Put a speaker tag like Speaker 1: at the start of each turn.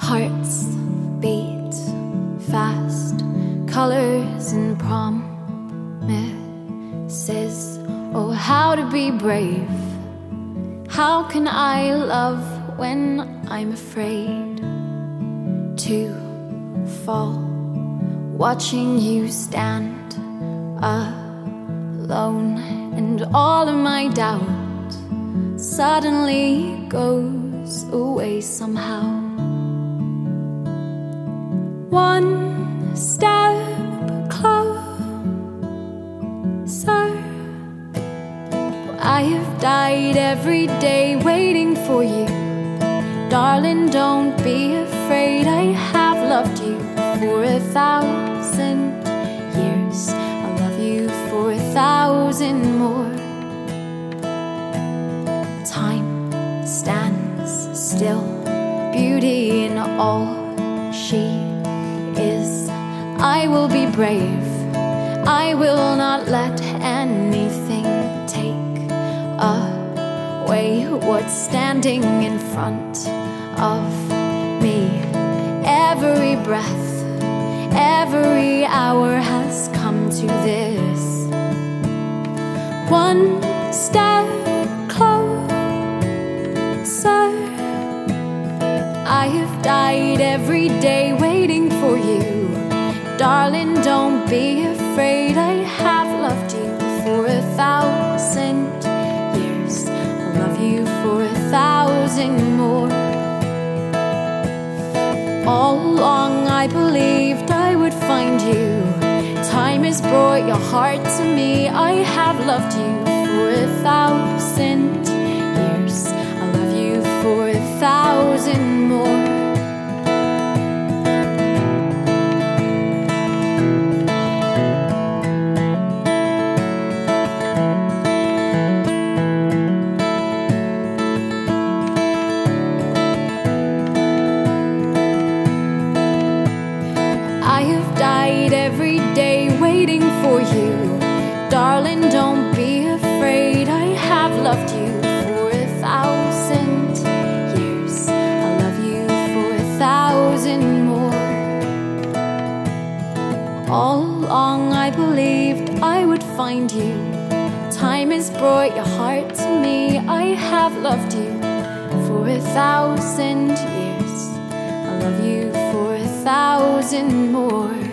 Speaker 1: Hearts beat fast, colors and promises. Oh, how to be brave. How can I love when I'm afraid to fall? Watching you stand alone, and all of my doubt suddenly goes away somehow. One step closer. I have died every day waiting for you. Darling, don't be afraid. I have loved you for 1,000 years. I'll love you for 1,000 more. Time stands still, beauty in all she is. I will be brave. I will not let anything take away what's standing in front of me. Every breath, every hour has come to this. One step closer. I have died every day waiting for you. Darling, don't be afraid. I have loved you for 1,000 years. I'll love you for 1,000 more. All along I believed I would find you. Time has brought your heart to me. I have loved you for 1,000 years. I'll love you for 1,000 more. I have died every day waiting for you. Darling, don't be afraid. I have loved you for 1,000 years. I'll love you for 1,000 more. All along I believed I would find you. Time has brought your heart to me. I have loved you for 1,000 years. I'll love you for 1,000 more.